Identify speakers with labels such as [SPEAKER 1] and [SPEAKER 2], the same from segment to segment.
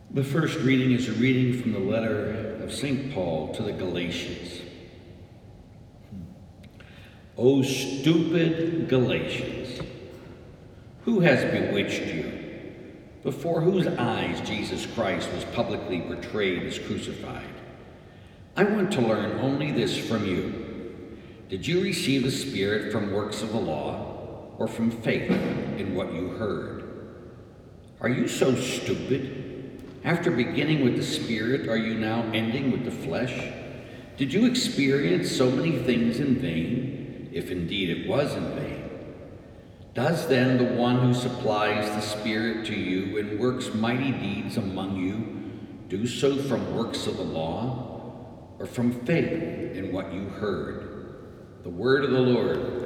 [SPEAKER 1] The first reading is a reading from the letter of St. Paul to the Galatians. O stupid Galatians, who has bewitched you, before whose eyes Jesus Christ was publicly portrayed as crucified? I want to learn only this from you. Did you receive the Spirit from works of the law, or from faith in what you heard? Are you so stupid? After beginning with the Spirit, are you now ending with the flesh? Did you experience so many things in vain, if indeed it was in vain? Does then the one who supplies the Spirit to you and works mighty deeds among you do so from works of the law, or from faith in what you heard? The word of the Lord.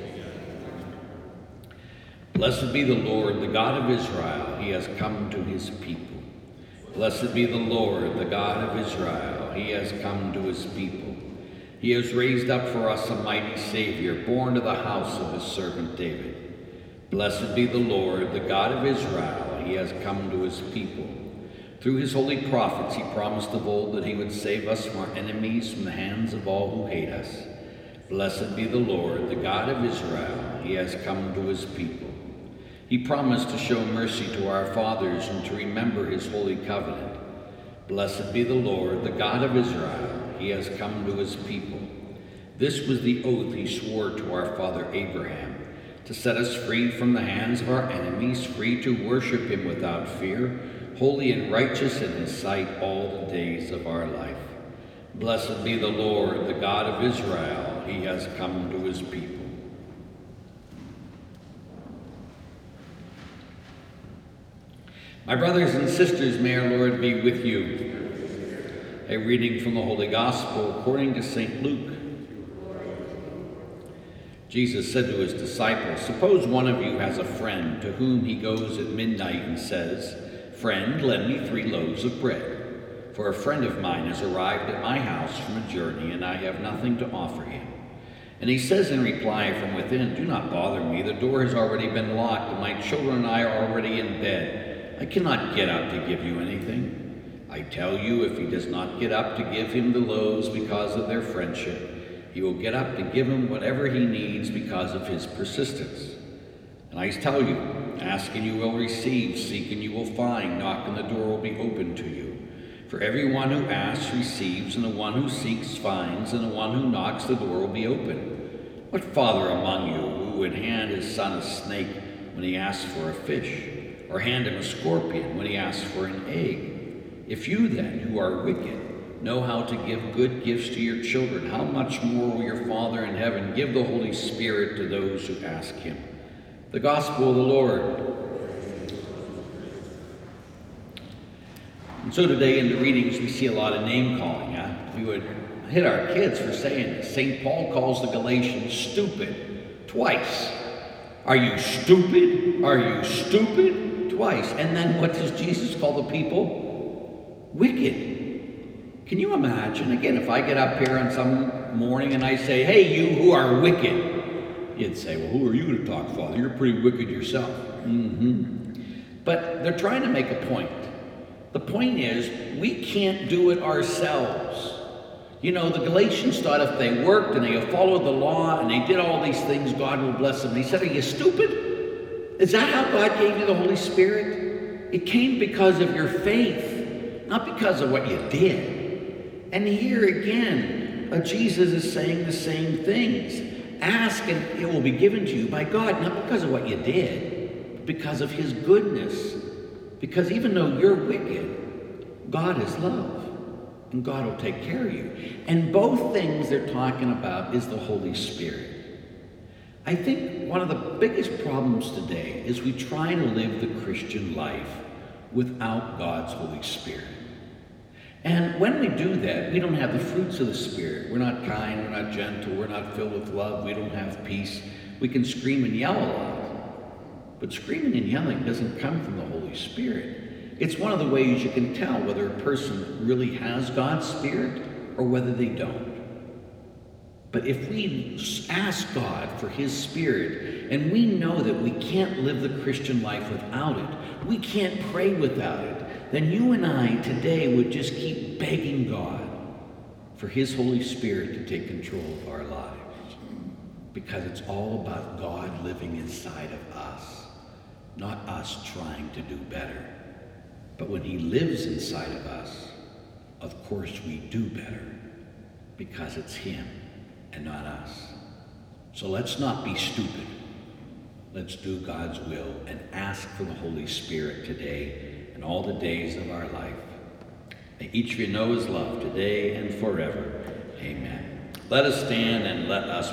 [SPEAKER 1] Blessed be the Lord, the God of Israel. He has come to his people. Blessed be the Lord, the God of Israel. He has come to his people. He has raised up for us a mighty Savior, born to the house of his servant David. Blessed be the Lord, the God of Israel. He has come to his people. Through his holy prophets, he promised of old that he would save us from our enemies, from the hands of all who hate us. Blessed be the Lord, the God of Israel. He has come to his people. He promised to show mercy to our fathers and to remember his holy covenant. Blessed be the Lord, the God of Israel. He has come to his people. This was the oath he swore to our father Abraham, to set us free from the hands of our enemies, free to worship him without fear, holy and righteous in his sight all the days of our life. Blessed be the Lord, the God of Israel. He has come to his people. My brothers and sisters, may our Lord be with you. A reading from the Holy Gospel according to St. Luke. Jesus said to his disciples, "Suppose one of you has a friend to whom he goes at midnight and says, 'Friend, lend me 3 loaves of bread, for a friend of mine has arrived at my house from a journey, and I have nothing to offer him.' And he says in reply from within, 'Do not bother me, the door has already been locked, and my children and I are already in bed. I cannot get up to give you anything.' I tell you, if he does not get up to give him the loaves because of their friendship, he will get up to give him whatever he needs because of his persistence. And I tell you, ask and you will receive, seek and you will find, knock and the door will be opened to you. For everyone who asks receives, and the one who seeks finds, and the one who knocks the door will be opened. What father among you who would hand his son a snake when he asks for a fish, or hand him a scorpion when he asks for an egg? If you then, who are wicked, know how to give good gifts to your children, how much more will your Father in heaven give the Holy Spirit to those who ask him?" The Gospel of the Lord. And so today in the readings we see a lot of name calling. We would hit our kids for saying this. St. Paul calls the Galatians stupid twice. Are you stupid? Are you stupid? Twice. And then what does Jesus call the people? Wicked. Can you imagine? Again, if I get up here on some morning and I say, "Hey, you who are wicked," you'd say, "Well, who are you to talk, Father? You're pretty wicked yourself." But they're trying to make a point. The point is, we can't do it ourselves. You know, the Galatians thought if they worked and they followed the law and they did all these things, God will bless them. He said, "Are you stupid? Is that how God gave you the Holy Spirit? It came because of your faith, not because of what you did." And here again, Jesus is saying the same things. Ask and it will be given to you by God, not because of what you did, but because of his goodness. Because even though you're wicked, God is love, and God will take care of you. And both things they're talking about is the Holy Spirit. I think one of the biggest problems today is we try to live the Christian life without God's Holy Spirit. And when we do that, we don't have the fruits of the Spirit. We're not kind, we're not gentle, we're not filled with love, we don't have peace. We can scream and yell a lot. But screaming and yelling doesn't come from the Holy Spirit. It's one of the ways you can tell whether a person really has God's Spirit or whether they don't. But if we ask God for his Spirit, and we know that we can't live the Christian life without it, we can't pray without it, then you and I today would just keep begging God for his Holy Spirit to take control of our lives. Because it's all about God living inside of us, not us trying to do better. But when he lives inside of us, of course we do better, because it's him and not us. So let's not be stupid. Let's do God's will and ask for the Holy Spirit today and all the days of our life. May each of you know his love today and forever. Amen. Let us stand and let us